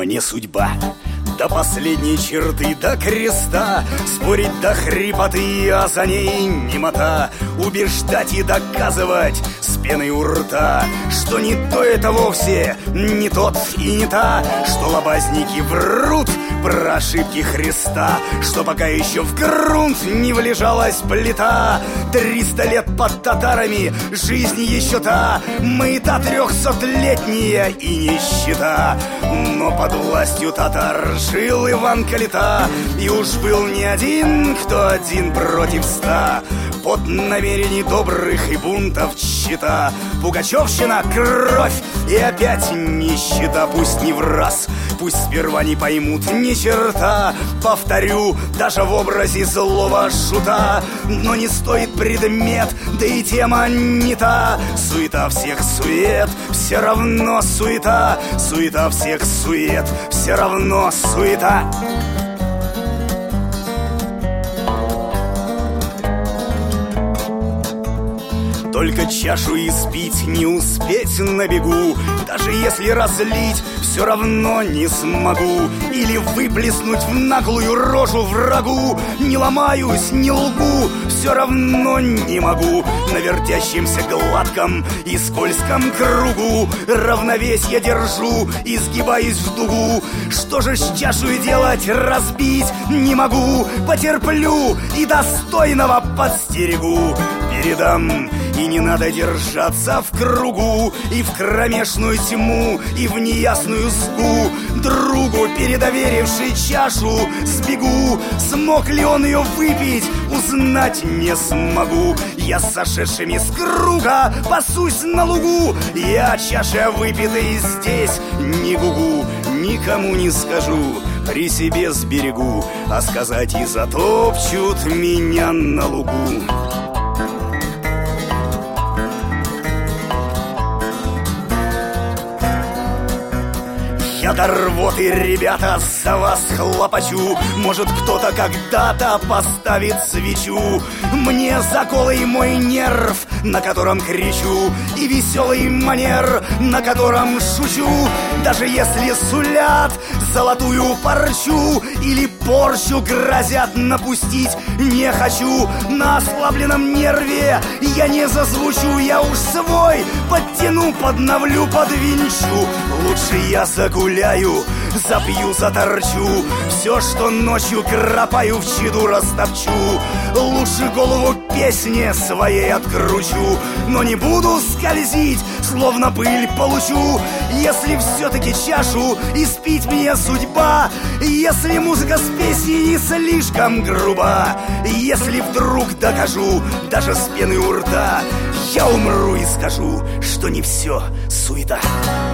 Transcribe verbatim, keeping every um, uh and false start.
Мне судьба до последней черты, до креста, спорить до хрипоты, а за ней немота, убеждать и доказывать с пеной у рта, что не то это вовсе, не тот и не та, что лобазники врут про ошибки Христа, что пока еще в грунт не влежалась плита. Триста лет под татарами, жизнь еще та, мы-то трехсотлетняя и нищета. Но под властью татар жил Иван Калита, и уж был не один, кто один против ста. Под намерений добрых и бунтов чета, пугачевщина, кровь и опять нищета. Пусть не в раз, пусть сперва не поймут ни черта, повторю, даже в образе злого шута. Но не стоит предмет, да и тема не та. Суета всех сует, все равно суета. Суета всех сует, все равно суета. Только чашу испить, не успеть на бегу. Даже если разлить, все равно не смогу. Или выплеснуть в наглую рожу врагу. Не ломаюсь, не лгу, все равно не могу. На вертящемся гладком и скользком кругу равновесие держу, изгибаюсь в дугу. Что же с чашей делать, разбить не могу. Потерплю и достойного подстерегу. Передам, и не надо держаться в кругу, и в кромешную тьму, и в неясную сгу. Другу, передоверивший чашу, сбегу. Смог ли он ее выпить, узнать не смогу. Я с сошедшими с круга пасусь на лугу. Я чаша выпитой здесь не гугу. Никому не скажу, при себе сберегу, а сказать и затопчут меня на лугу. Я до рвоты, ребята, за вас хлопочу. Может, кто-то когда-то поставит свечу. Мне заколый мой нерв, на котором кричу, и веселый манер, на котором шучу. Даже если сулят золотую парчу или порчу грозят напустить, не хочу. На ослабленном нерве я не зазвучу. Я уж свой подтяну, подновлю, подвинчу. Лучше я загуляю, запью, заторчу. Все, что ночью кропаю, в чаду растопчу. Лучше голову песне своей откручу. Но не буду скользить, словно пыль получу. Если все-таки чашу испить мне судьба, если музыка с песней не слишком груба, если вдруг докажу, даже с пеной у рта, я умру и скажу, что не все суета.